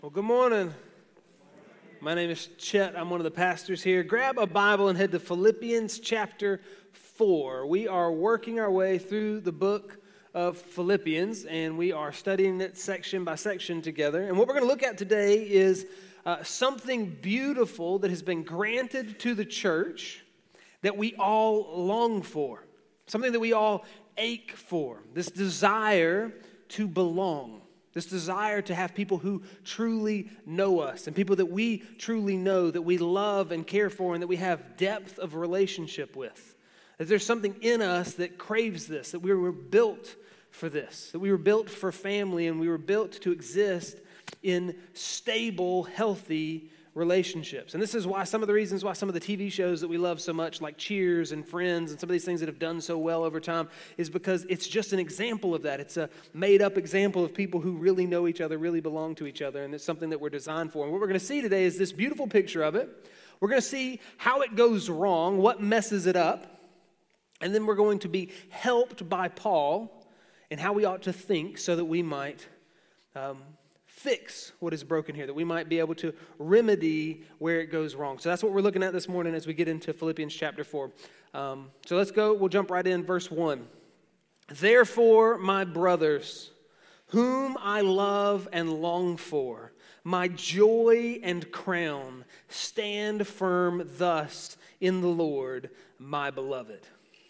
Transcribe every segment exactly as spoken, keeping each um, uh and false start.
Well, good morning. My name is Chet. I'm one of the pastors here. Grab a Bible and head to Philippians chapter four. We are working our way through the book of Philippians, and we are studying it section by section together. And what we're going to look at today is uh, something beautiful that has been granted to the church that we all long for, something that we all ache for, this desire to belong. This desire to have people who truly know us and people that we truly know, that we love and care for, and that we have depth of relationship with. That there's something in us that craves this, that we were built for this, that we were built for family and we were built to exist in stable, healthy relationships. And this is why some of the reasons why some of the T V shows that we love so much, like Cheers and Friends and some of these things that have done so well over time, is because it's just an example of that. It's a made-up example of people who really know each other, really belong to each other, and it's something that we're designed for. And what we're going to see today is this beautiful picture of it. We're going to see how it goes wrong, what messes it up, and then we're going to be helped by Paul in how we ought to think so that we might um, fix what is broken here, that we might be able to remedy where it goes wrong. So that's what we're looking at this morning as we get into Philippians chapter four. Um, so let's go, we'll jump right in, verse one. Therefore, my brothers, whom I love and long for, my joy and crown, stand firm thus in the Lord, my beloved.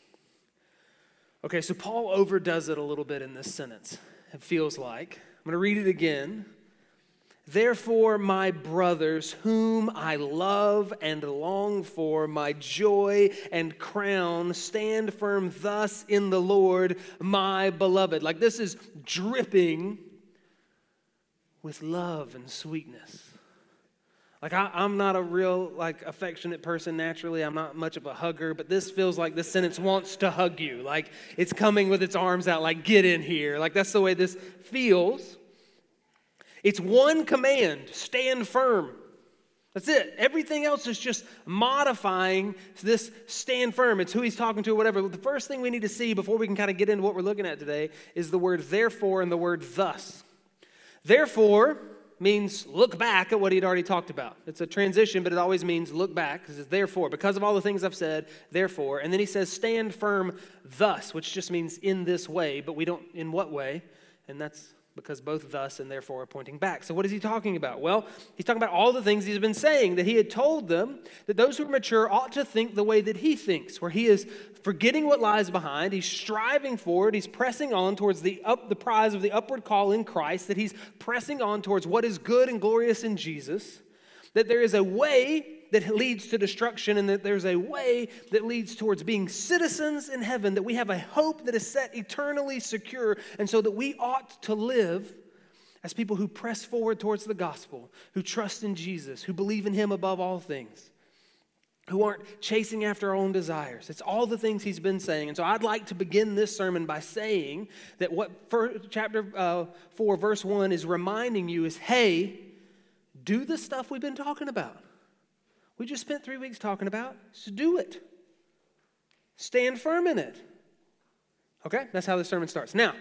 Okay, so Paul overdoes it a little bit in this sentence, it feels like. I'm going to read it again. Therefore, my brothers, whom I love and long for, my joy and crown, stand firm thus in the Lord, my beloved. Like this is dripping with love and sweetness. Like I, I'm not a real like affectionate person naturally. I'm not much of a hugger, but this feels like this sentence wants to hug you. Like it's coming with its arms out, like get in here. Like that's the way this feels. It's one command, stand firm. That's it. Everything else is just modifying this stand firm. It's who he's talking to or whatever. The first thing we need to see before we can kind of get into what we're looking at today is the word therefore and the word thus. Therefore means look back at what he'd already talked about. It's a transition, but it always means look back because it's therefore. Because of all the things I've said, therefore. And then he says stand firm thus, which just means in this way, but we don't, in what way? And that's because both thus and therefore are pointing back. So what is he talking about? Well, he's talking about all the things he's been saying, that he had told them that those who are mature ought to think the way that he thinks, where he is forgetting what lies behind, he's striving forward, he's pressing on towards the up the prize of the upward call in Christ, that he's pressing on towards what is good and glorious in Jesus, that there is a way that leads to destruction and that there's a way that leads towards being citizens in heaven, that we have a hope that is set eternally secure, and so that we ought to live as people who press forward towards the gospel, who trust in Jesus, who believe in him above all things, who aren't chasing after our own desires. It's all the things he's been saying. And so I'd like to begin this sermon by saying that what chapter uh, four, verse one is reminding you is, hey, do the stuff we've been talking about. We just spent three weeks talking about, so do it. Stand firm in it. Okay, that's how the sermon starts. Now,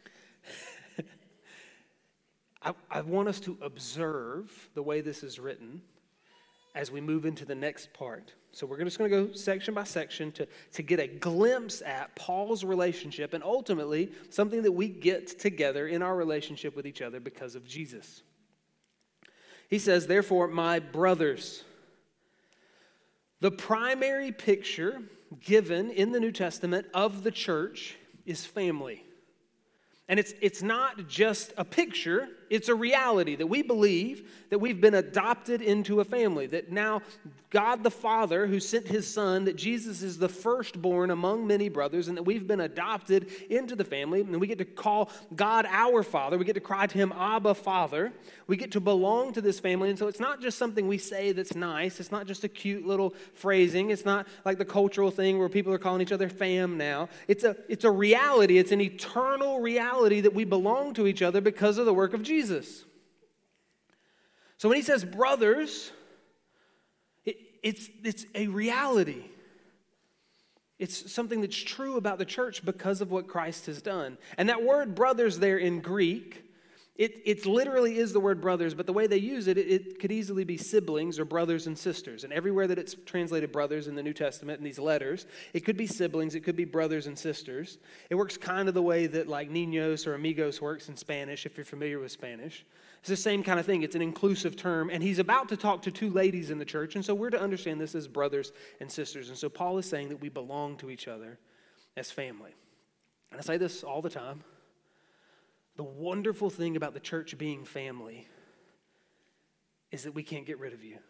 I, I want us to observe the way this is written as we move into the next part. So we're just going to go section by section to, to get a glimpse at Paul's relationship and ultimately something that we get together in our relationship with each other because of Jesus. He says, therefore, my brothers. The primary picture given in the New Testament of the church is family. And it's, it's not just a picture, it's a reality that we believe that we've been adopted into a family. That now God the Father, who sent his Son, that Jesus is the firstborn among many brothers, and that we've been adopted into the family. And we get to call God our Father. We get to cry to him, Abba, Father. We get to belong to this family. And so it's not just something we say that's nice. It's not just a cute little phrasing. It's not like the cultural thing where people are calling each other fam now. It's a, it's a reality. It's an eternal reality that we belong to each other because of the work of Jesus. So when he says brothers, it, it's, it's a reality. It's something that's true about the church because of what Christ has done. And that word brothers there in Greek It, it literally is the word brothers, but the way they use it, it, it could easily be siblings or brothers and sisters. And everywhere that it's translated brothers in the New Testament in these letters, it could be siblings, it could be brothers and sisters. It works kind of the way that like niños or amigos works in Spanish, if you're familiar with Spanish. It's the same kind of thing. It's an inclusive term, and he's about to talk to two ladies in the church, and so we're to understand this as brothers and sisters. And so Paul is saying that we belong to each other as family. And I say this all the time. The wonderful thing about the church being family is that we can't get rid of you.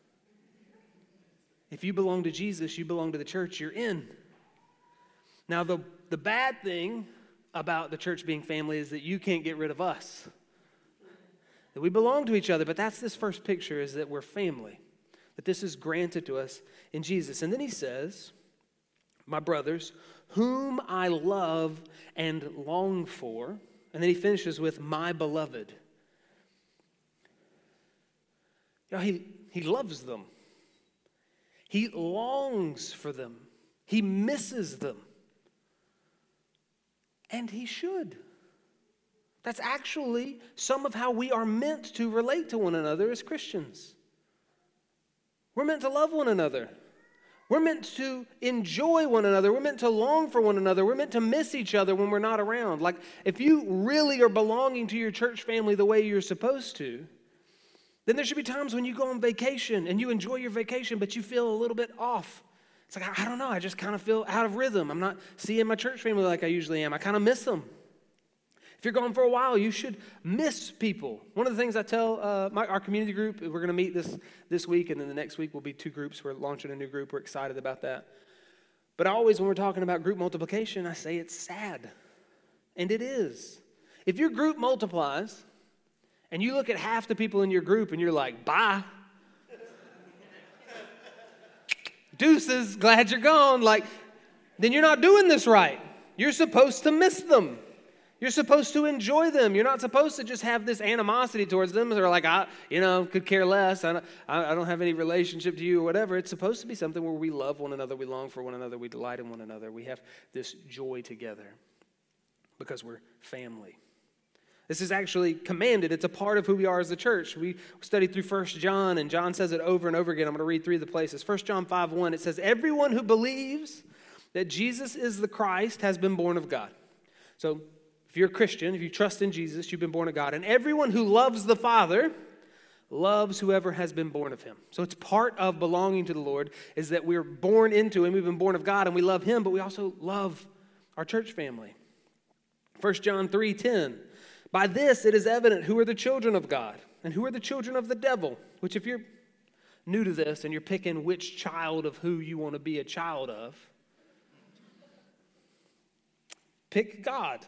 If you belong to Jesus, you belong to the church, you're in. Now, the, the bad thing about the church being family is that you can't get rid of us. That we belong to each other, but that's this first picture, is that we're family. That this is granted to us in Jesus. And then he says, my brothers, whom I love and long for. And then he finishes with, my beloved. You know, he, he loves them. He longs for them. He misses them. And he should. That's actually some of how we are meant to relate to one another as Christians. We're meant to love one another. We're meant to enjoy one another. We're meant to long for one another. We're meant to miss each other when we're not around. Like, if you really are belonging to your church family the way you're supposed to, then there should be times when you go on vacation and you enjoy your vacation, but you feel a little bit off. It's like, I don't know, I just kind of feel out of rhythm. I'm not seeing my church family like I usually am. I kind of miss them. If you're gone for a while, you should miss people. One of the things I tell uh, my, our community group, we're going to meet this, this week, and then the next week will be two groups. We're launching a new group. We're excited about that. But I always, when we're talking about group multiplication, I say it's sad. And it is. If your group multiplies, and you look at half the people in your group, and you're like, bye. Deuces, glad you're gone. Like, then you're not doing this right. You're supposed to miss them. You're supposed to enjoy them. You're not supposed to just have this animosity towards them. They're like, I, you know, could care less. I don't, I don't have any relationship to you or whatever. It's supposed to be something where we love one another. We long for one another. We delight in one another. We have this joy together because we're family. This is actually commanded. It's a part of who we are as a church. We studied through First John, and John says it over and over again. I'm going to read three of the places. First John five one, it says, everyone who believes that Jesus is the Christ has been born of God. So, if you're a Christian, if you trust in Jesus, you've been born of God. And everyone who loves the Father loves whoever has been born of him. So it's part of belonging to the Lord is that we're born into him. We've been born of God and we love him, but we also love our church family. First John three ten. By this it is evident who are the children of God and who are the children of the devil. Which if you're new to this and you're picking which child of who you want to be a child of, pick God.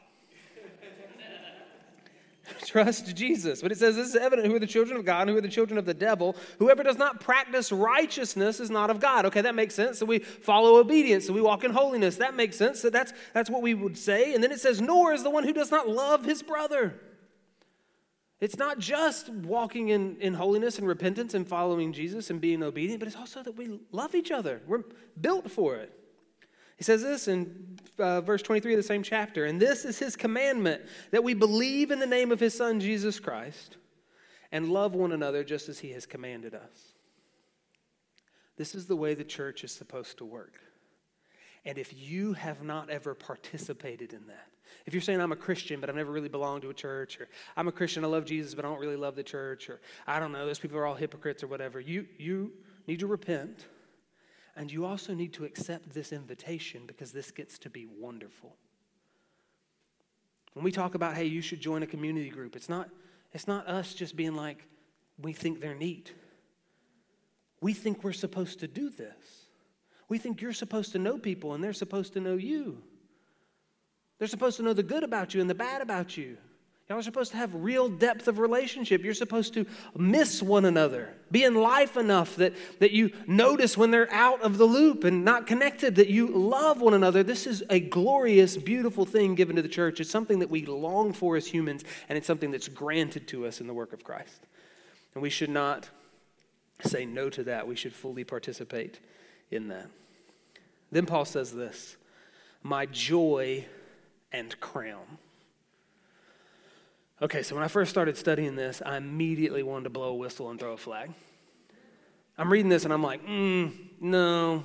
Trust Jesus. But it says this is evident who are the children of God and who are the children of the devil. Whoever does not practice righteousness is not of God. Okay, that makes sense. So we follow obedience. So we walk in holiness. That makes sense. So that's, that's what we would say. And then it says, nor is the one who does not love his brother. It's not just walking in, in holiness and repentance and following Jesus and being obedient, but it's also that we love each other. We're built for it. He says this in uh, verse twenty-three of the same chapter. And this is his commandment, that we believe in the name of his Son, Jesus Christ, and love one another just as he has commanded us. This is the way the church is supposed to work. And if you have not ever participated in that, if you're saying I'm a Christian, but I've never really belonged to a church, or I'm a Christian, I love Jesus, but I don't really love the church, or I don't know, those people are all hypocrites or whatever, you, you need to repent. And you also need to accept this invitation because this gets to be wonderful. When we talk about, hey, you should join a community group, it's not, it's not us just being like, we think they're neat. We think we're supposed to do this. We think you're supposed to know people and they're supposed to know you. They're supposed to know the good about you and the bad about you. Y'all are supposed to have real depth of relationship. You're supposed to miss one another. Be in life enough that, that you notice when they're out of the loop and not connected, that you love one another. This is a glorious, beautiful thing given to the church. It's something that we long for as humans, and it's something that's granted to us in the work of Christ. And we should not say no to that. We should fully participate in that. Then Paul says this, my joy and crown. Okay, so when I first started studying this, I immediately wanted to blow a whistle and throw a flag. I'm reading this and I'm like, mm, no,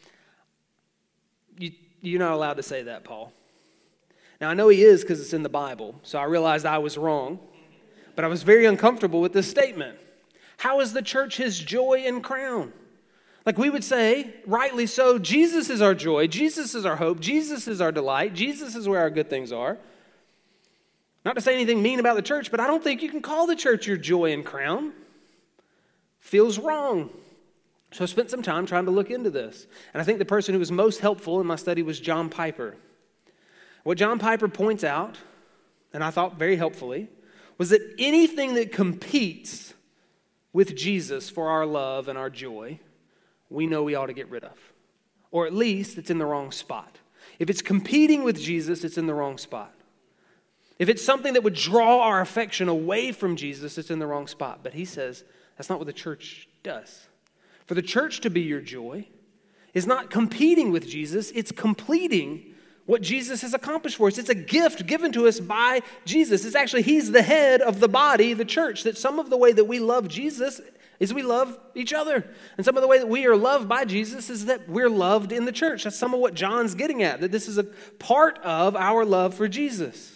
you, you're not allowed to say that, Paul. Now, I know he is because it's in the Bible, so I realized I was wrong, but I was very uncomfortable with this statement. How is the church his joy and crown? Like we would say, rightly so, Jesus is our joy, Jesus is our hope, Jesus is our delight, Jesus is where our good things are. Not to say anything mean about the church, but I don't think you can call the church your joy and crown. Feels wrong. So I spent some time trying to look into this. And I think the person who was most helpful in my study was John Piper. What John Piper points out, and I thought very helpfully, was that anything that competes with Jesus for our love and our joy, we know we ought to get rid of. Or at least it's in the wrong spot. If it's competing with Jesus, it's in the wrong spot. If it's something that would draw our affection away from Jesus, it's in the wrong spot. But he says that's not what the church does. For the church to be your joy is not competing with Jesus, it's completing what Jesus has accomplished for us. It's a gift given to us by Jesus. It's actually, he's the head of the body, the church, that some of the way that we love Jesus is we love each other. And some of the way that we are loved by Jesus is that we're loved in the church. That's some of what John's getting at, that this is a part of our love for Jesus.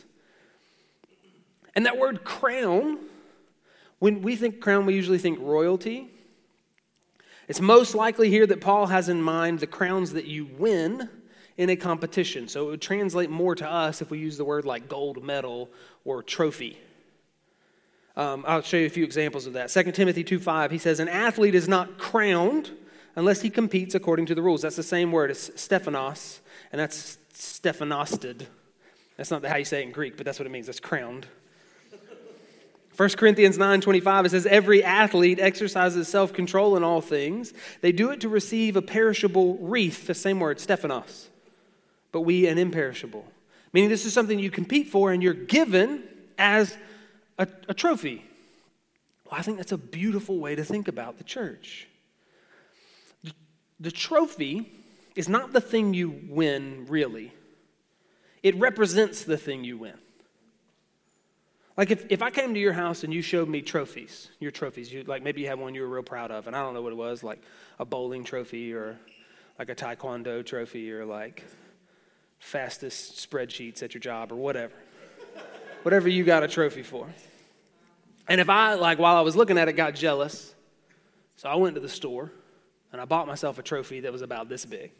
And that word crown, when we think crown, we usually think royalty. It's most likely here that Paul has in mind the crowns that you win in a competition. So it would translate more to us if we use the word like gold medal or trophy. Um, I'll show you a few examples of that. Second Timothy two five, he says, an athlete is not crowned unless he competes according to the rules. That's the same word as Stephanos, and that's Stephanosted. That's not how you say it in Greek, but that's what it means. That's crowned. First Corinthians nine twenty-five, it says, every athlete exercises self-control in all things. They do it to receive a perishable wreath, the same word, Stephanos, but we an imperishable. Meaning this is something you compete for and you're given as a, a trophy. Well, I think that's a beautiful way to think about the church. The, the trophy is not the thing you win, really. It represents the thing you win. Like if, if I came to your house and you showed me trophies, your trophies, you like maybe you had one you were real proud of, and I don't know what it was, like a bowling trophy or like a taekwondo trophy or like fastest spreadsheets at your job or whatever. Whatever you got a trophy for. And if I, like while I was looking at it, got jealous, so I went to the store and I bought myself a trophy that was about this big.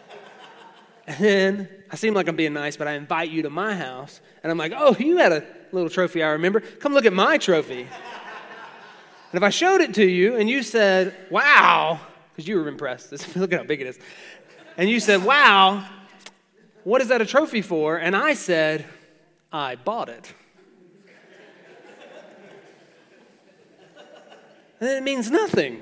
And then I seem like I'm being nice, but I invite you to my house, and I'm like, oh, you had a little trophy I remember. Come look at my trophy. And if I showed it to you and you said, wow, because you were impressed. Look at how big it is. And you said, wow, what is that a trophy for? And I said, I bought it. And then it means nothing.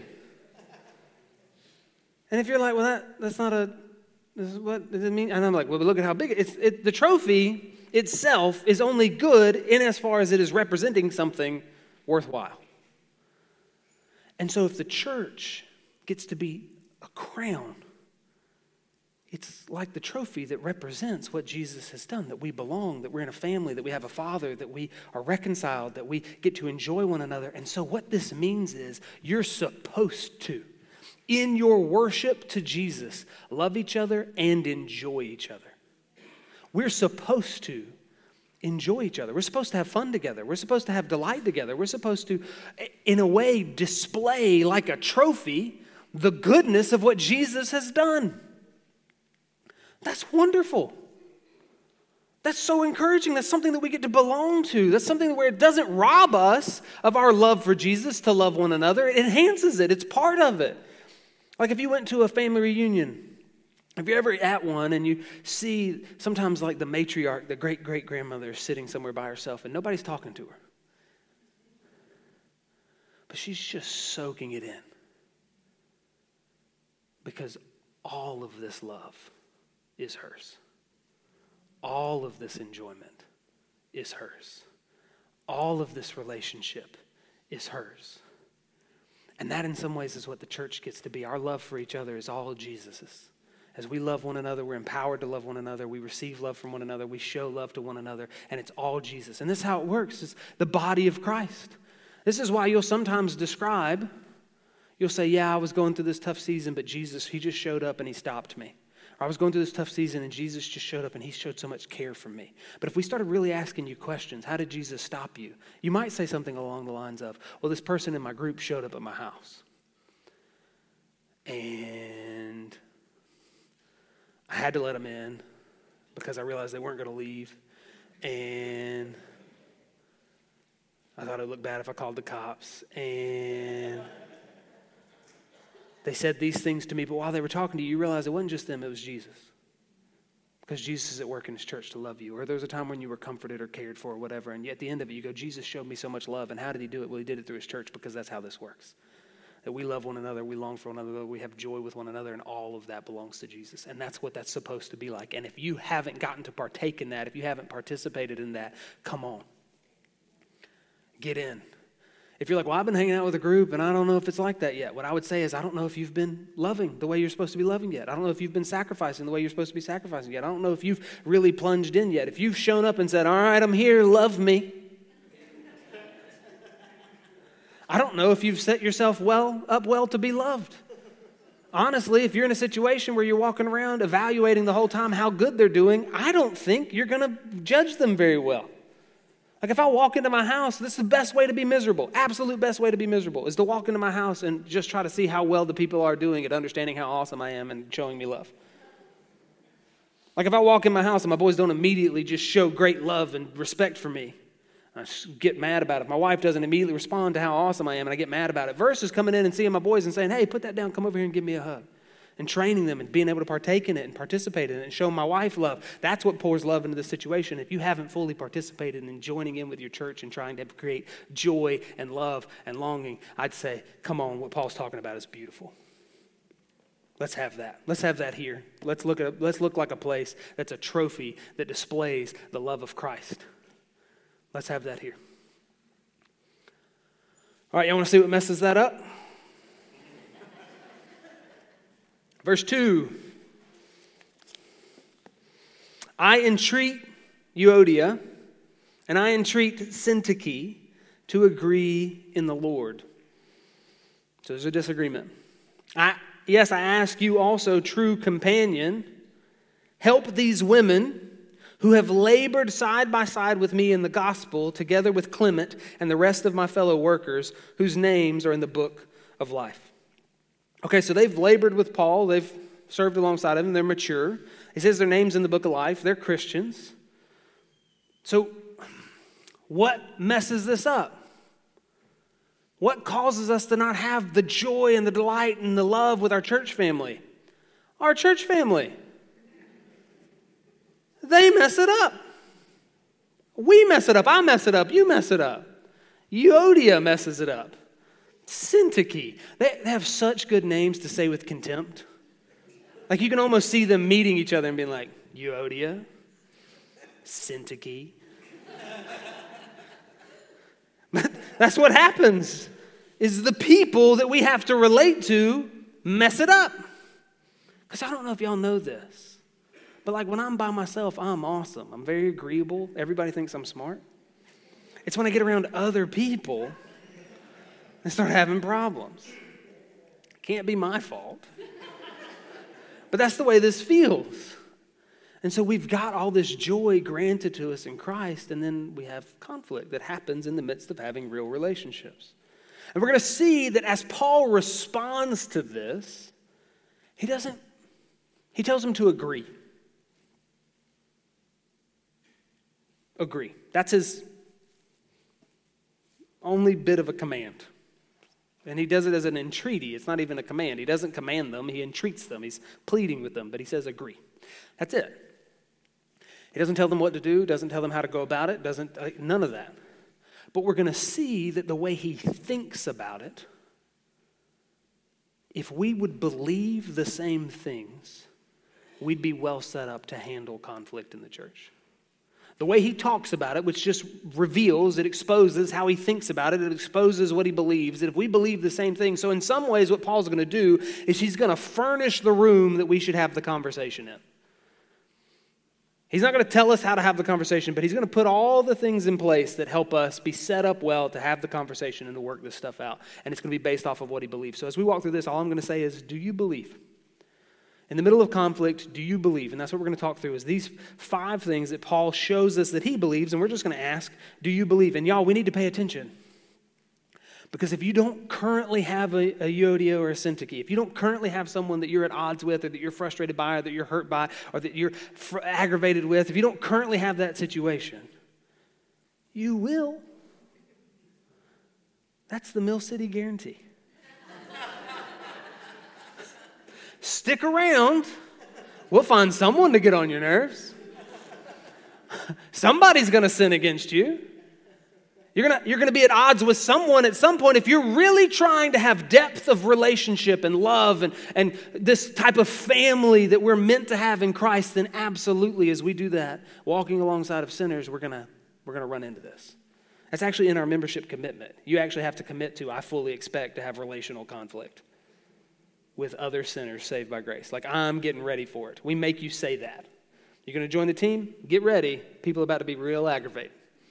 And if you're like, well, that, that's not a... This is what does it mean? And I'm like, well, but look at how big it is. It's, it, the trophy itself is only good in as far as it is representing something worthwhile. And so if the church gets to be a crown, it's like the trophy that represents what Jesus has done, that we belong, that we're in a family, that we have a father, that we are reconciled, that we get to enjoy one another. And so what this means is you're supposed to, in your worship to Jesus, love each other and enjoy each other. We're supposed to enjoy each other. We're supposed to have fun together. We're supposed to have delight together. We're supposed to, in a way, display like a trophy the goodness of what Jesus has done. That's wonderful. That's so encouraging. That's something that we get to belong to. That's something where it doesn't rob us of our love for Jesus to love one another. It enhances it. It's part of it. Like if you went to a family reunion, if you're ever at one and you see sometimes like the matriarch, the great-great-grandmother is sitting somewhere by herself and nobody's talking to her. But she's just soaking it in. Because all of this love is hers. All of this enjoyment is hers. All of this relationship is hers. And that in some ways is what the church gets to be. Our love for each other is all Jesus's. As we love one another, we're empowered to love one another. We receive love from one another. We show love to one another. And it's all Jesus. And this is how it works. It's the body of Christ. This is why you'll sometimes describe, you'll say, yeah, I was going through this tough season, but Jesus, he just showed up and he stopped me. Or I was going through this tough season and Jesus just showed up and he showed so much care for me. But if we started really asking you questions, how did Jesus stop you? You might say something along the lines of, well, this person in my group showed up at my house. And I had to let them in because I realized they weren't going to leave. And I thought it would look bad if I called the cops. And they said these things to me, but while they were talking to you, you realized it wasn't just them, it was Jesus. Because Jesus is at work in his church to love you. Or there was a time when you were comforted or cared for or whatever, and at the end of it, you go, Jesus showed me so much love. And how did he do it? Well, he did it through his church, because that's how this works. That we love one another, we long for one another, we have joy with one another, and all of that belongs to Jesus. And that's what that's supposed to be like. And if you haven't gotten to partake in that, if you haven't participated in that, come on. Get in. If you're like, well, I've been hanging out with a group and I don't know if it's like that yet. What I would say is, I don't know if you've been loving the way you're supposed to be loving yet. I don't know if you've been sacrificing the way you're supposed to be sacrificing yet. I don't know if you've really plunged in yet. If you've shown up and said, all right, I'm here, love me. I don't know if you've set yourself well up well to be loved. Honestly, if you're in a situation where you're walking around evaluating the whole time how good they're doing, I don't think you're going to judge them very well. Like if I walk into my house, this is the best way to be miserable. Absolute best way to be miserable is to walk into my house and just try to see how well the people are doing at understanding how awesome I am and showing me love. Like if I walk in my house and my boys don't immediately just show great love and respect for me, I get mad about it. My wife doesn't immediately respond to how awesome I am and I get mad about it. Versus coming in and seeing my boys and saying, hey, put that down, come over here and give me a hug. And training them and being able to partake in it and participate in it and show my wife love. That's what pours love into the situation. If you haven't fully participated in joining in with your church and trying to create joy and love and longing, I'd say, come on, what Paul's talking about is beautiful. Let's have that. Let's have that here. Let's look at. Let's look like a place that's a trophy that displays the love of Christ. Let's have that here. All right, y'all want to see what messes that up? Verse two, I entreat Euodia and I entreat Syntyche to agree in the Lord. So there's a disagreement. I, yes, I ask you also, true companion, help these women who have labored side by side with me in the gospel, together with Clement and the rest of my fellow workers, whose names are in the book of life. Okay, so they've labored with Paul. They've served alongside him. They're mature. He says their names in the book of life. They're Christians. So what messes this up? What causes us to not have the joy and the delight and the love with our church family? Our church family. They mess it up. We mess it up. I mess it up. You mess it up. Euodia messes it up. Syntyche. They have such good names to say with contempt. Like you can almost see them meeting each other and being like, Euodia, Syntyche. That's what happens, is the people that we have to relate to mess it up. Because I don't know if y'all know this, but like when I'm by myself, I'm awesome. I'm very agreeable. Everybody thinks I'm smart. It's when I get around other people and start having problems. Can't be my fault. But that's the way this feels. And so we've got all this joy granted to us in Christ, and then we have conflict that happens in the midst of having real relationships. And we're going to see that as Paul responds to this, he doesn't, he tells them to agree. Agree. That's his only bit of a command. And he does it as an entreaty. It's not even a command. He doesn't command them. He entreats them. He's pleading with them, but he says agree. That's it. He doesn't tell them what to do, doesn't tell them how to go about it, doesn't, uh, none of that. But we're going to see that the way he thinks about it, if we would believe the same things, we'd be well set up to handle conflict in the church. The way he talks about it, which just reveals, it exposes how he thinks about it, it exposes what he believes, that if we believe the same thing. So in some ways, what Paul's going to do is he's going to furnish the room that we should have the conversation in. He's not going to tell us how to have the conversation, but he's going to put all the things in place that help us be set up well to have the conversation and to work this stuff out. And it's going to be based off of what he believes. So as we walk through this, all I'm going to say is, do you believe? In the middle of conflict, do you believe? And that's what we're going to talk through is these five things that Paul shows us that he believes, and we're just going to ask, do you believe? And y'all, we need to pay attention. Because if you don't currently have a, a Euodia or a Syntyche, if you don't currently have someone that you're at odds with or that you're frustrated by or that you're hurt by or that you're fr- aggravated with, if you don't currently have that situation, you will. That's the Mill City guarantee. Stick around. We'll find someone to get on your nerves. Somebody's going to sin against you. You're going you're going to be at odds with someone at some point. If you're really trying to have depth of relationship and love and, and this type of family that we're meant to have in Christ, then absolutely, as we do that, walking alongside of sinners, we're going to we're going to run into this. That's actually in our membership commitment. You actually have to commit to, I fully expect to have relational conflict with other sinners saved by grace. Like, I'm getting ready for it. We make you say that. You're going to join the team? Get ready. People are about to be real aggravated.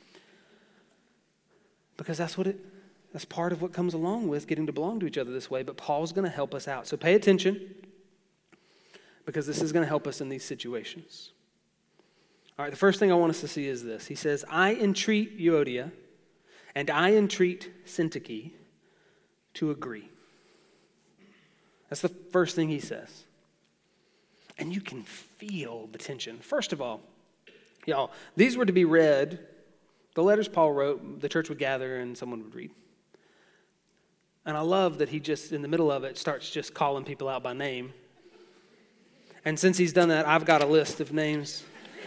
Because that's what it, that's part of what comes along with getting to belong to each other this way. But Paul's going to help us out. So pay attention, because this is going to help us in these situations. All right, the first thing I want us to see is this. He says, I entreat Euodia and I entreat Syntyche to agree. That's the first thing he says. And you can feel the tension. First of all, y'all, these were to be read. The letters Paul wrote, the church would gather and someone would read. And I love that he just, in the middle of it, starts just calling people out by name. And since he's done that, I've got a list of names.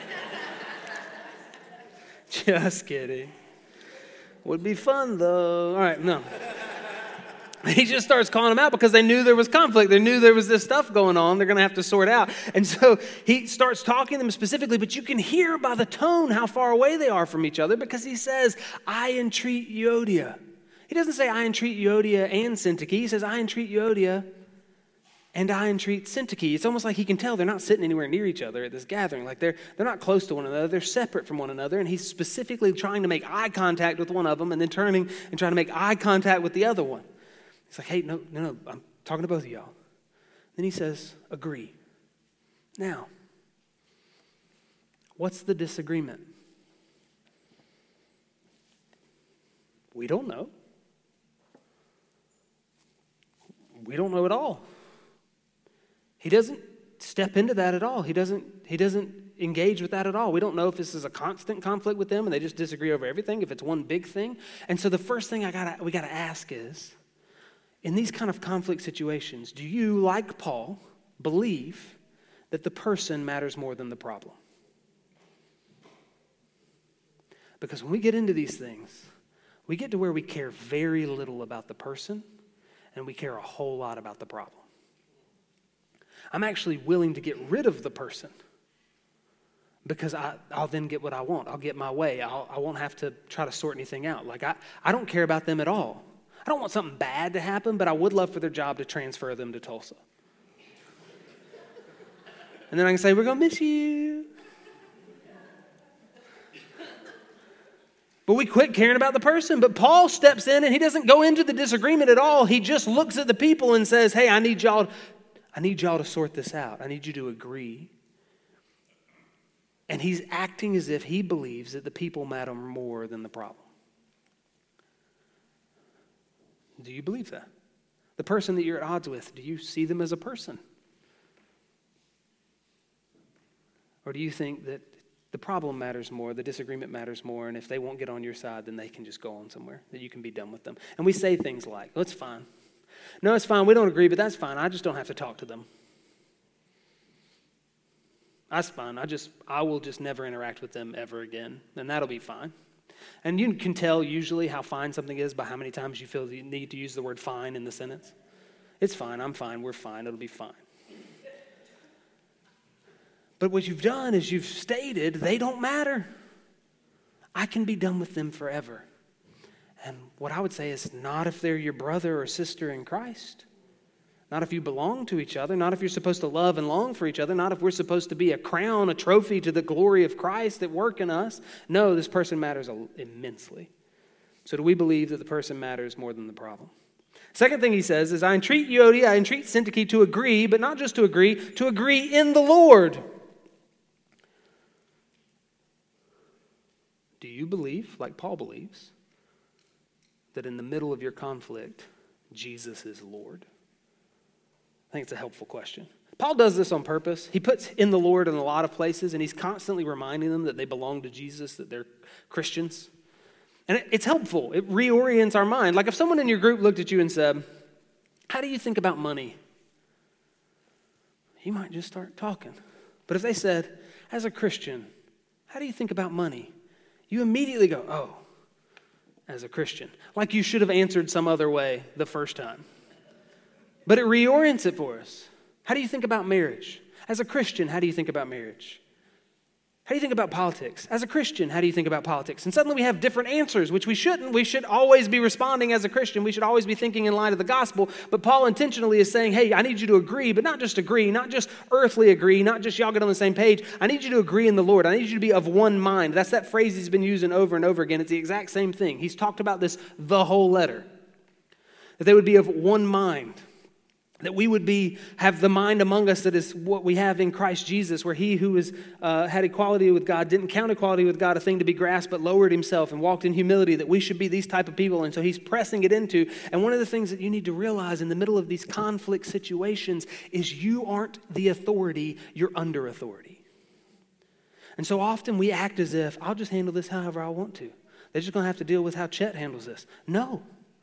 Just kidding. Would be fun, though. All right, no. He just starts calling them out because they knew there was conflict. They knew there was this stuff going on they're going to have to sort out. And so he starts talking to them specifically, but you can hear by the tone how far away they are from each other because he says, I entreat Euodia. He doesn't say, I entreat Euodia and Syntyche. He says, I entreat Euodia and I entreat Syntyche. It's almost like he can tell they're not sitting anywhere near each other at this gathering. Like they're, they're not close to one another. They're separate from one another. And he's specifically trying to make eye contact with one of them and then turning and trying to make eye contact with the other one. He's like, hey, no, no, no, I'm talking to both of y'all. Then he says, agree. Now, what's the disagreement? We don't know. We don't know at all. He doesn't step into that at all. He doesn't, he doesn't engage with that at all. We don't know if this is a constant conflict with them and they just disagree over everything, if it's one big thing. And so the first thing I gotta we gotta ask is, in these kind of conflict situations, do you, like Paul, believe that the person matters more than the problem? Because when we get into these things, we get to where we care very little about the person and we care a whole lot about the problem. I'm actually willing to get rid of the person because I, I'll then get what I want. I'll get my way. I'll, I won't have to try to sort anything out. Like I, I don't care about them at all. I don't want something bad to happen, but I would love for their job to transfer them to Tulsa. And then I can say, we're going to miss you. But we quit caring about the person. But Paul steps in and he doesn't go into the disagreement at all. He just looks at the people and says, hey, I need y'all, I need y'all to sort this out. I need you to agree. And he's acting as if he believes that the people matter more than the problem. Do you believe that? The person that you're at odds with, do you see them as a person? Or do you think that the problem matters more, the disagreement matters more, and if they won't get on your side, then they can just go on somewhere, that you can be done with them? And we say things like, well, it's fine. No, it's fine. We don't agree, but that's fine. I just don't have to talk to them. That's fine. I just, I will just never interact with them ever again, and that'll be fine. And you can tell usually how fine something is by how many times you feel you need to use the word fine in the sentence. It's fine, I'm fine, we're fine, it'll be fine. But what you've done is you've stated they don't matter. I can be done with them forever. And what I would say is not if they're your brother or sister in Christ. Not if you belong to each other, not if you're supposed to love and long for each other, not if we're supposed to be a crown, a trophy to the glory of Christ at work in us. No, this person matters immensely. So do we believe that the person matters more than the problem? Second thing he says is, I entreat Euodia, I entreat Syntyche to agree, but not just to agree, to agree in the Lord. Do you believe, like Paul believes, that in the middle of your conflict, Jesus is Lord? I think it's a helpful question. Paul does this on purpose. He puts in the Lord in a lot of places, and he's constantly reminding them that they belong to Jesus, that they're Christians. And it's helpful. It reorients our mind. Like if someone in your group looked at you and said, how do you think about money? You might just start talking. But if they said, as a Christian, how do you think about money? You immediately go, oh, as a Christian. Like you should have answered some other way the first time. But it reorients it for us. How do you think about marriage? As a Christian, how do you think about marriage? How do you think about politics? As a Christian, how do you think about politics? And suddenly we have different answers, which we shouldn't. We should always be responding as a Christian. We should always be thinking in light of the gospel. But Paul intentionally is saying, hey, I need you to agree, but not just agree, not just earthly agree, not just y'all get on the same page. I need you to agree in the Lord. I need you to be of one mind. That's that phrase he's been using over and over again. It's the exact same thing. He's talked about this the whole letter. That they would be of one mind. That we would be have the mind among us that is what we have in Christ Jesus, where he who is, uh, had equality with God didn't count equality with God a thing to be grasped, but lowered himself and walked in humility, that we should be these type of people. And so he's pressing it into. And one of the things that you need to realize in the middle of these conflict situations is you aren't the authority, you're under authority. And so often we act as if, I'll just handle this however I want to. They're just going to have to deal with how Chet handles this. No.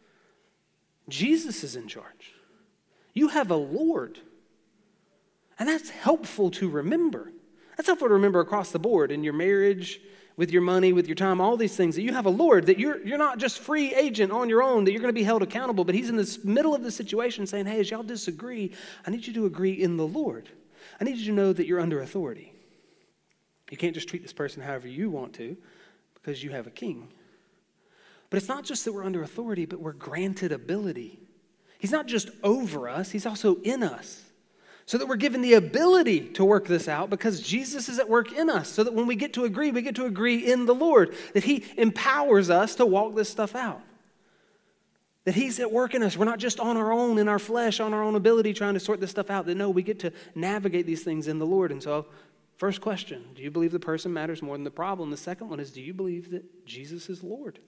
Jesus is in charge. You have a Lord. And that's helpful to remember. That's helpful to remember across the board in your marriage, with your money, with your time, all these things, that you have a Lord, that you're, you're not just free agent on your own, that you're going to be held accountable, but he's in the middle of the situation saying, hey, as y'all disagree, I need you to agree in the Lord. I need you to know that you're under authority. You can't just treat this person however you want to because you have a king. But it's not just that we're under authority, but we're granted ability. He's not just over us, he's also in us. So that we're given the ability to work this out because Jesus is at work in us. So that when we get to agree, we get to agree in the Lord. That he empowers us to walk this stuff out. That he's at work in us. We're not just on our own, in our flesh, on our own ability trying to sort this stuff out. That no, we get to navigate these things in the Lord. And so, first question, do you believe the person matters more than the problem? The second one is, do you believe that Jesus is Lord?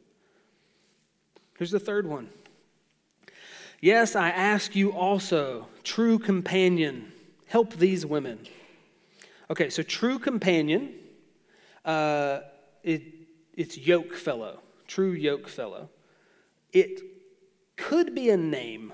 Here's the third one. Yes, I ask you also, true companion, help these women. Okay, so true companion, uh, it, it's yoke fellow, true yoke fellow. It could be a name,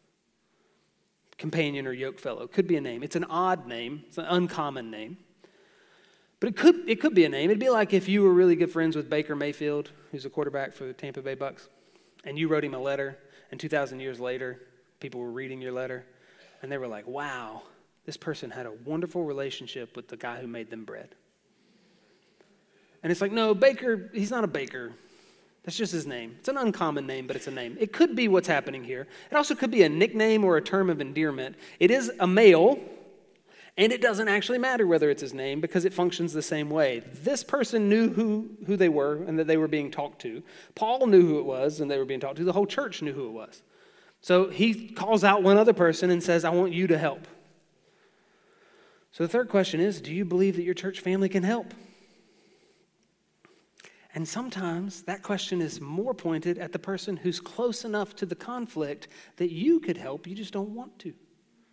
companion or yoke fellow, could be a name. It's an odd name, it's an uncommon name. But it could, it could be a name. It'd be like if you were really good friends with Baker Mayfield, who's a quarterback for the Tampa Bay Bucks, and you wrote him a letter. And two thousand years later, people were reading your letter, and they were like, wow, this person had a wonderful relationship with the guy who made them bread. And it's like, no, Baker, he's not a baker. That's just his name. It's an uncommon name, but it's a name. It could be what's happening here. It also could be a nickname or a term of endearment. It is a male, and it doesn't actually matter whether it's his name because it functions the same way. This person knew who, who they were and that they were being talked to. Paul knew who it was and they were being talked to. The whole church knew who it was. So he calls out one other person and says, I want you to help. So the third question is, do you believe that your church family can help? And sometimes that question is more pointed at the person who's close enough to the conflict that you could help, you just don't want to.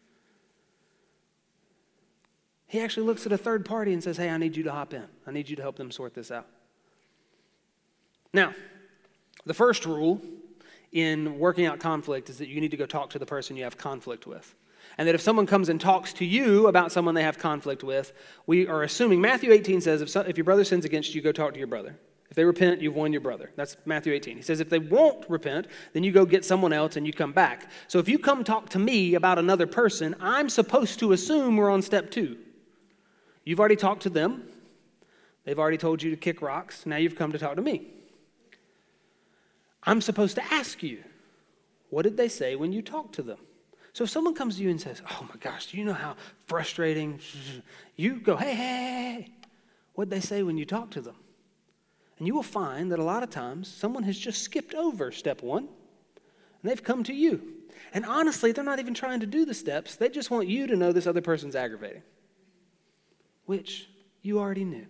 He actually looks at a third party and says, hey, I need you to hop in. I need you to help them sort this out. Now, the first rule in working out conflict is that you need to go talk to the person you have conflict with. And that if someone comes and talks to you about someone they have conflict with, we are assuming, Matthew eighteen says, if, so, if your brother sins against you, go talk to your brother. If they repent, you've won your brother. That's Matthew eighteen. He says if they won't repent, then you go get someone else and you come back. So if you come talk to me about another person, I'm supposed to assume we're on step two. You've already talked to them. They've already told you to kick rocks. Now you've come to talk to me. I'm supposed to ask you, what did they say when you talked to them? So if someone comes to you and says, oh my gosh, do you know how frustrating? You go, hey, hey, hey, hey. What did they say when you talked to them? And you will find that a lot of times someone has just skipped over step one and they've come to you. And honestly, they're not even trying to do the steps. They just want you to know this other person's aggravating, which you already knew.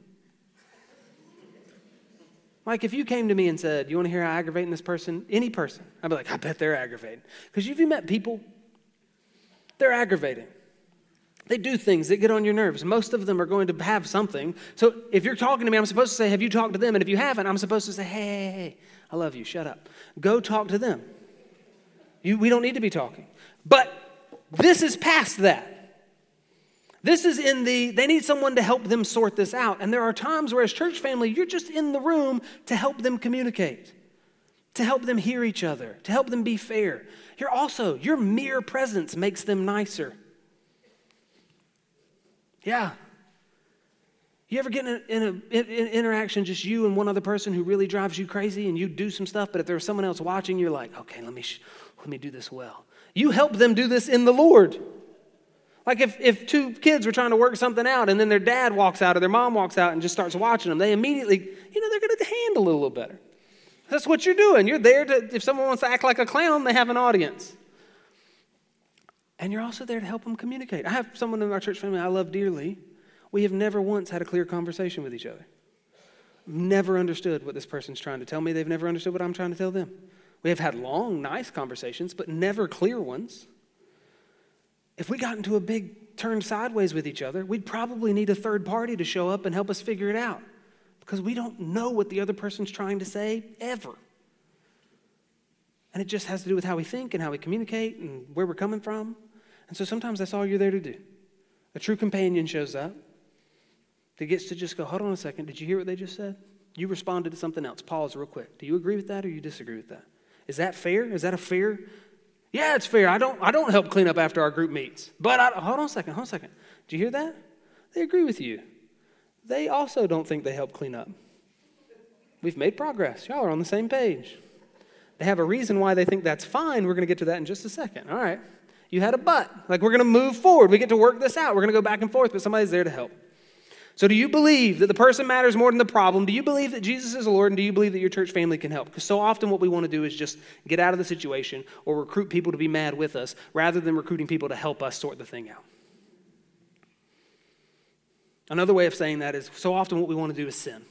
Like if you came to me and said, you want to hear how aggravating this person, any person, I'd be like, I bet they're aggravating. Because if you met people, they're aggravating. They do things that get on your nerves. Most of them are going to have something. So if you're talking to me, I'm supposed to say, have you talked to them? And if you haven't, I'm supposed to say, hey, hey, hey, I love you, shut up. Go talk to them. You, we don't need to be talking. But this is past that. This is in the, they need someone to help them sort this out. And there are times where as church family, you're just in the room to help them communicate, to help them hear each other, to help them be fair. You're also, your mere presence makes them nicer. Yeah. You ever get in, a, in, a, in an interaction, just you and one other person who really drives you crazy and you do some stuff, but if there's someone else watching, you're like, okay, let me, sh- let me do this well. You help them do this in the Lord. Like if, if two kids were trying to work something out and then their dad walks out or their mom walks out and just starts watching them, they immediately, you know, they're going to handle it a little better. That's what you're doing. You're there to, if someone wants to act like a clown, they have an audience. And you're also there to help them communicate. I have someone in our church family I love dearly. We have never once had a clear conversation with each other. Never understood what this person's trying to tell me. They've never understood what I'm trying to tell them. We have had long, nice conversations, but never clear ones. If we got into a big turn sideways with each other, we'd probably need a third party to show up and help us figure it out because we don't know what the other person's trying to say ever. And it just has to do with how we think and how we communicate and where we're coming from. And so sometimes that's all you're there to do. A true companion shows up that gets to just go, hold on a second, did you hear what they just said? You responded to something else. Pause real quick. Do you agree with that or you disagree with that? Is that fair? Is that a fair? Yeah, it's fair. I don't I don't help clean up after our group meets. But I, hold on a second, hold on a second. Did you hear that? They agree with you. They also don't think they help clean up. We've made progress. Y'all are on the same page. They have a reason why they think that's fine. We're going to get to that in just a second. All right. You had a but. Like we're going to move forward. We get to work this out. We're going to go back and forth, but somebody's there to help. So do you believe that the person matters more than the problem? Do you believe that Jesus is the Lord? And do you believe that your church family can help? Because so often what we want to do is just get out of the situation or recruit people to be mad with us rather than recruiting people to help us sort the thing out. Another way of saying that is so often what we want to do is sin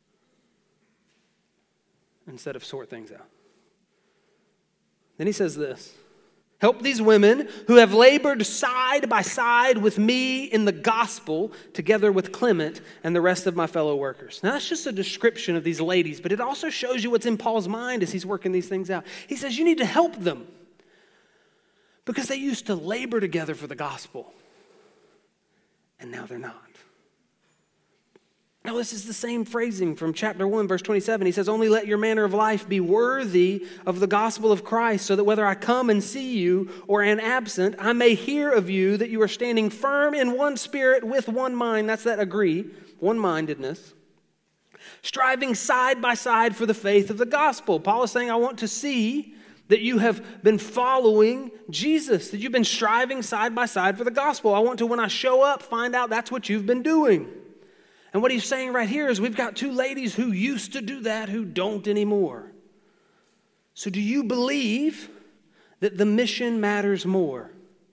instead of sort things out. Then he says this. Help these women who have labored side by side with me in the gospel, together with Clement and the rest of my fellow workers. Now, that's just a description of these ladies, but it also shows you what's in Paul's mind as he's working these things out. He says you need to help them because they used to labor together for the gospel, and now they're not. Now, this is the same phrasing from chapter one, verse twenty-seven. He says, only let your manner of life be worthy of the gospel of Christ, so that whether I come and see you or am absent, I may hear of you that you are standing firm in one spirit with one mind. That's that agree, one-mindedness. Striving side by side for the faith of the gospel. Paul is saying, I want to see that you have been following Jesus, that you've been striving side by side for the gospel. I want to, when I show up, find out that's what you've been doing. And what he's saying right here is we've got two ladies who used to do that who don't anymore. So do you believe that the mission matters more?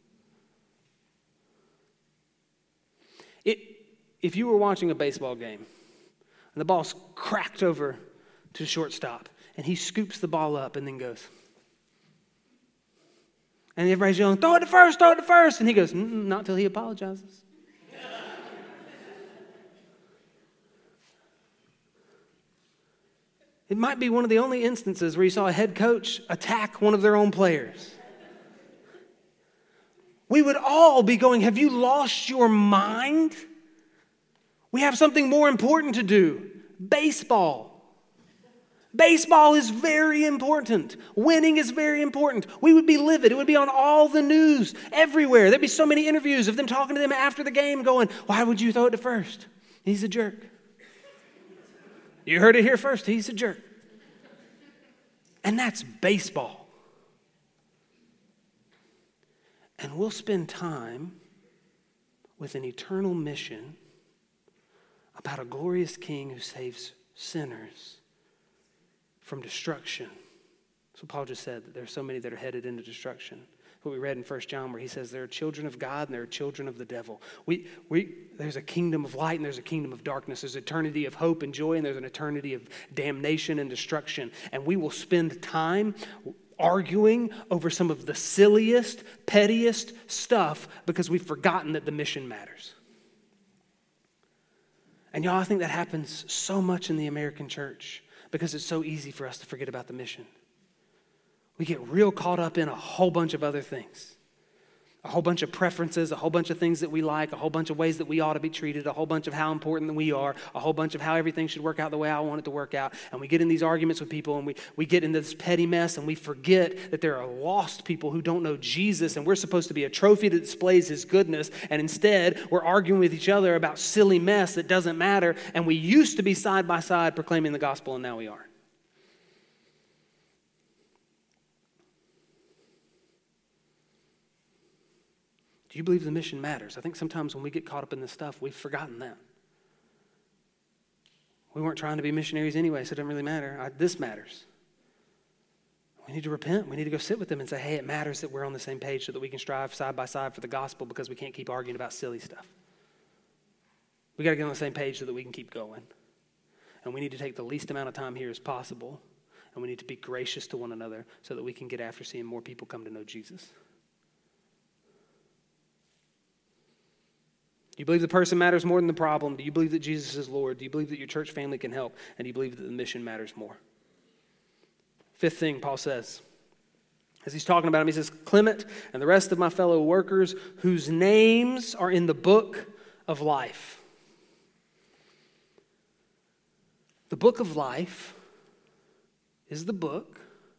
It, if you were watching a baseball game and the ball's cracked over to shortstop and he scoops the ball up and then goes, and everybody's yelling, throw it to first, throw it to first. And he goes, not till he apologizes. It might be one of the only instances where you saw a head coach attack one of their own players. We would all be going, have you lost your mind? We have something more important to do. Baseball. Baseball is very important. Winning is very important. We would be livid. It would be on all the news, everywhere. There'd be so many interviews of them talking to them after the game going, why would you throw it to first? He's a jerk. You heard it here first. He's a jerk. And that's baseball. And we'll spend time with an eternal mission about a glorious king who saves sinners from destruction. So Paul just said that there are so many that are headed into destruction. What we read in First John where he says there are children of God and there are children of the devil. We, we, there's a kingdom of light and there's a kingdom of darkness. There's eternity of hope and joy and there's an eternity of damnation and destruction. And we will spend time arguing over some of the silliest, pettiest stuff because we've forgotten that the mission matters. And y'all, I think that happens so much in the American church because it's so easy for us to forget about the mission. We get real caught up in a whole bunch of other things. A whole bunch of preferences, a whole bunch of things that we like, a whole bunch of ways that we ought to be treated, a whole bunch of how important that we are, a whole bunch of how everything should work out the way I want it to work out. And we get in these arguments with people and we, we get into this petty mess and we forget that there are lost people who don't know Jesus and we're supposed to be a trophy that displays his goodness. And instead, we're arguing with each other about silly mess that doesn't matter. And we used to be side by side proclaiming the gospel and now we aren't. Do you believe the mission matters? I think sometimes when we get caught up in this stuff, we've forgotten that. We weren't trying to be missionaries anyway, so it doesn't really matter. I, this matters. We need to repent. We need to go sit with them and say, hey, it matters that we're on the same page so that we can strive side by side for the gospel because we can't keep arguing about silly stuff. We got to get on the same page so that we can keep going. And we need to take the least amount of time here as possible, and we need to be gracious to one another so that we can get after seeing more people come to know Jesus. Do you believe the person matters more than the problem? Do you believe that Jesus is Lord? Do you believe that your church family can help? And do you believe that the mission matters more? Fifth thing Paul says, as he's talking about him, he says, Clement and the rest of my fellow workers whose names are in the book of life. The book of life is the book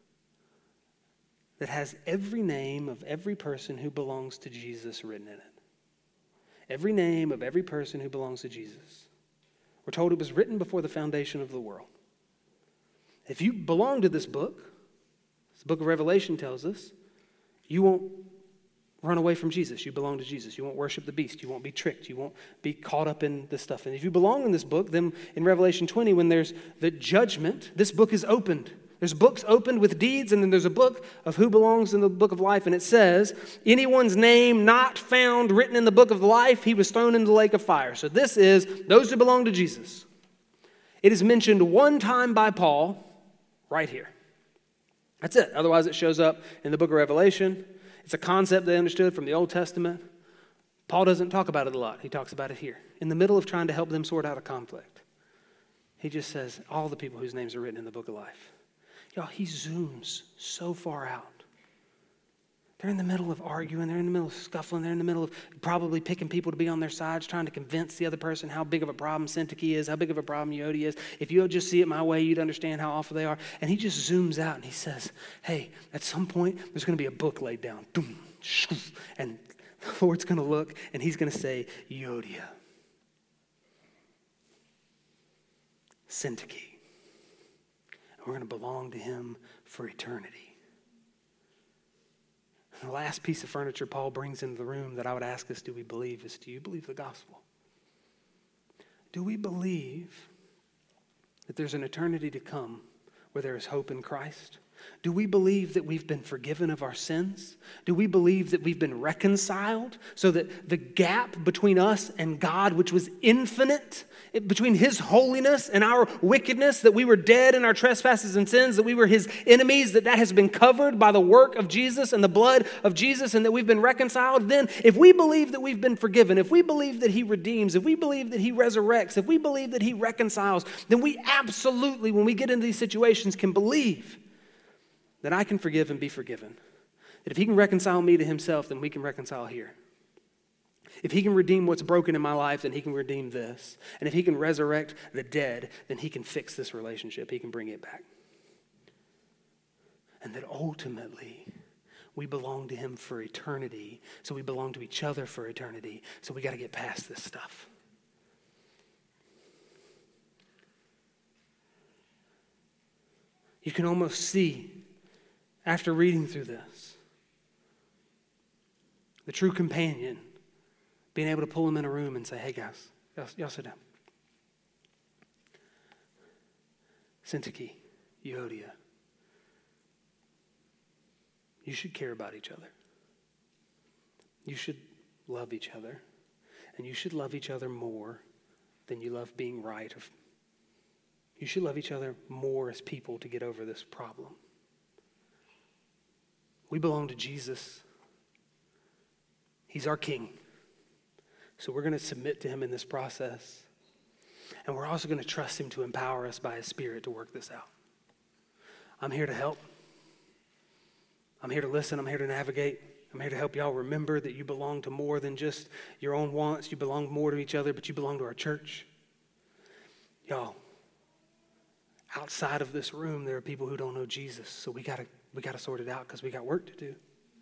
that has every name of every person who belongs to Jesus written in it. Every name of every person who belongs to Jesus. We're told it was written before the foundation of the world. If you belong to this book, as the book of Revelation tells us, you won't run away from Jesus. You belong to Jesus. You won't worship the beast. You won't be tricked. You won't be caught up in this stuff. And if you belong in this book, then in Revelation twenty, when there's the judgment, this book is opened. There's books opened with deeds, and then there's a book of who belongs in the book of life. And it says, anyone's name not found written in the book of life, he was thrown into the lake of fire. So this is those who belong to Jesus. It is mentioned one time by Paul right here. That's it. Otherwise, it shows up in the book of Revelation. It's a concept they understood from the Old Testament. Paul doesn't talk about it a lot. He talks about it here. In the middle of trying to help them sort out a conflict, he just says, all the people whose names are written in the book of life. Y'all, he zooms so far out. They're in the middle of arguing. They're in the middle of scuffling. They're in the middle of probably picking people to be on their sides, trying to convince the other person how big of a problem Syntyche is, how big of a problem Euodia is. If you'll just see it my way, you'd understand how awful they are. And he just zooms out and he says, hey, at some point, there's going to be a book laid down. And the Lord's going to look and he's going to say, Euodia, Syntyche. We're going to belong to him for eternity. And the last piece of furniture Paul brings into the room that I would ask us, do we believe, is do you believe the gospel? Do we believe that there's an eternity to come where there is hope in Christ? Do we believe that we've been forgiven of our sins? Do we believe that we've been reconciled so that the gap between us and God, which was infinite, between his holiness and our wickedness, that we were dead in our trespasses and sins, that we were his enemies, that that has been covered by the work of Jesus and the blood of Jesus, and that we've been reconciled? Then if we believe that we've been forgiven, if we believe that he redeems, if we believe that he resurrects, if we believe that he reconciles, then we absolutely, when we get into these situations, can believe that I can forgive and be forgiven. That if he can reconcile me to himself, then we can reconcile here. If he can redeem what's broken in my life, then he can redeem this. And if he can resurrect the dead, then he can fix this relationship. He can bring it back. And that ultimately, we belong to him for eternity. So we belong to each other for eternity. So we got to get past this stuff. You can almost see, after reading through this, the true companion being able to pull him in a room and say, hey guys, y'all, y'all sit down. Syntyche, Euodia, you should care about each other. You should love each other. And you should love each other more than you love being right. You should love each other more as people to get over this problem. We belong to Jesus. He's our King. So we're going to submit to him in this process. And we're also going to trust him to empower us by his Spirit to work this out. I'm here to help. I'm here to listen. I'm here to navigate. I'm here to help y'all remember that you belong to more than just your own wants. You belong more to each other, but you belong to our church. Y'all, outside of this room, there are people who don't know Jesus. So we got to we got to sort it out because we got work to do.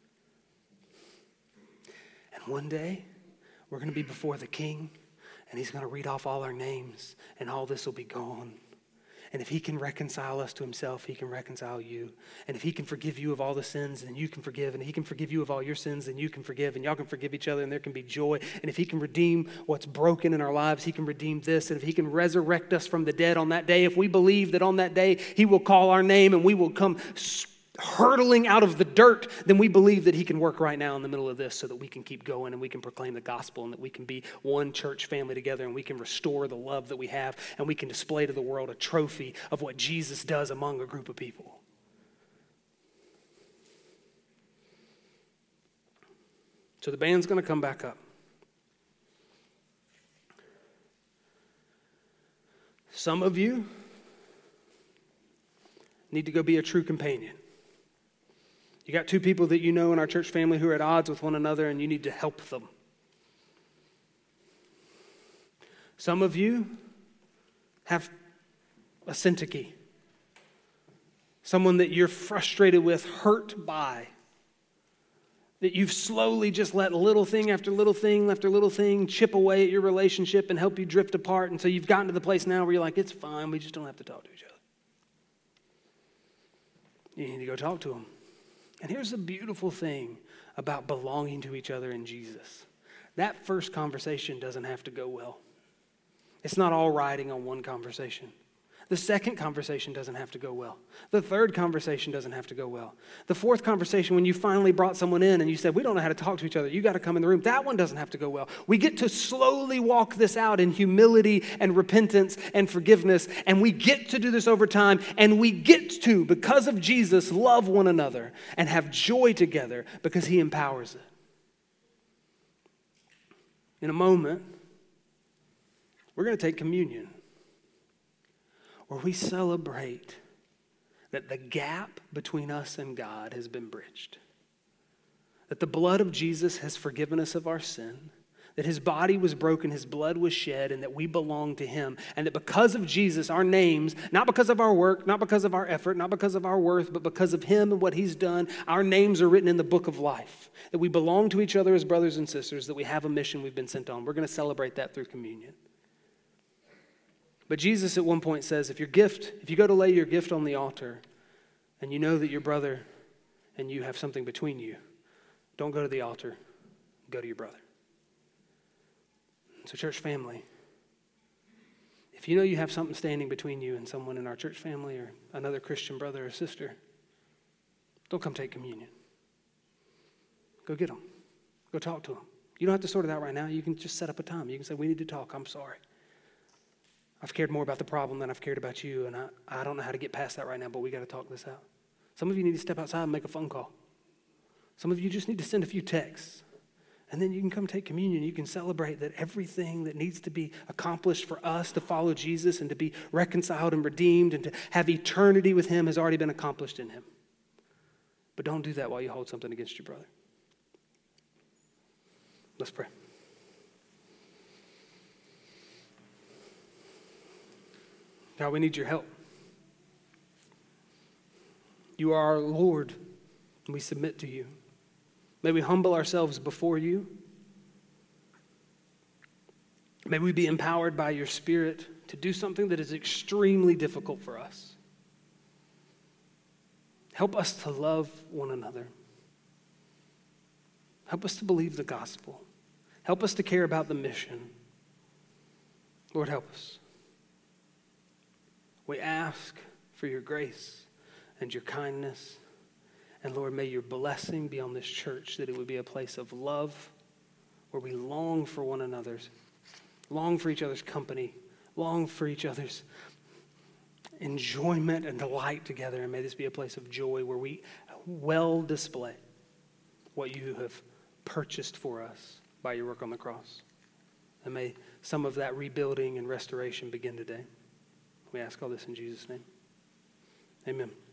And one day, we're going to be before the King, and he's going to read off all our names, and all this will be gone. And if he can reconcile us to himself, he can reconcile you. And if he can forgive you of all the sins, then you can forgive. And if he can forgive you of all your sins, then you can forgive. And y'all can forgive each other, and there can be joy. And if he can redeem what's broken in our lives, he can redeem this. And if he can resurrect us from the dead on that day, if we believe that on that day he will call our name and we will come hurtling out of the dirt, then we believe that he can work right now in the middle of this so that we can keep going and we can proclaim the gospel and that we can be one church family together and we can restore the love that we have and we can display to the world a trophy of what Jesus does among a group of people. So the band's going to come back up. Some of you need to go be a true companion. You got two people that you know in our church family who are at odds with one another, and you need to help them. Some of you have a syntyche, someone that you're frustrated with, hurt by, that you've slowly just let little thing after little thing after little thing chip away at your relationship and help you drift apart until you've gotten to the place now where you're like, it's fine, we just don't have to talk to each other. You need to go talk to them. And here's the beautiful thing about belonging to each other in Jesus. That first conversation doesn't have to go well. It's not all riding on one conversation. The second conversation doesn't have to go well. The third conversation doesn't have to go well. The fourth conversation, when you finally brought someone in and you said, we don't know how to talk to each other, you got to come in the room, that one doesn't have to go well. We get to slowly walk this out in humility and repentance and forgiveness, and we get to do this over time, and we get to, because of Jesus, love one another and have joy together because he empowers it. In a moment, we're going to take communion, where we celebrate that the gap between us and God has been bridged. That the blood of Jesus has forgiven us of our sin. That his body was broken, his blood was shed, and that we belong to him. And that because of Jesus, our names, not because of our work, not because of our effort, not because of our worth, but because of him and what he's done, our names are written in the book of life. That we belong to each other as brothers and sisters, that we have a mission we've been sent on. We're going to celebrate that through communion. But Jesus at one point says, if your gift, if you go to lay your gift on the altar and you know that your brother and you have something between you, don't go to the altar, go to your brother. So church family, if you know you have something standing between you and someone in our church family or another Christian brother or sister, don't come take communion. Go get them. Go talk to them. You don't have to sort it out right now. You can just set up a time. You can say, we need to talk. I'm sorry. I've cared more about the problem than I've cared about you, and I, I don't know how to get past that right now, but we got to talk this out. Some of you need to step outside and make a phone call. Some of you just need to send a few texts, and then you can come take communion. You can celebrate that everything that needs to be accomplished for us to follow Jesus and to be reconciled and redeemed and to have eternity with him has already been accomplished in him. But don't do that while you hold something against your brother. Let's pray. God, we need your help. You are our Lord, and we submit to you. May we humble ourselves before you. May we be empowered by your Spirit to do something that is extremely difficult for us. Help us to love one another. Help us to believe the gospel. Help us to care about the mission. Lord, help us. We ask for your grace and your kindness. And Lord, may your blessing be on this church, that it would be a place of love where we long for one another's, long for each other's company, long for each other's enjoyment and delight together. And may this be a place of joy where we well display what you have purchased for us by your work on the cross. And may some of that rebuilding and restoration begin today. We ask all this in Jesus' name. Amen.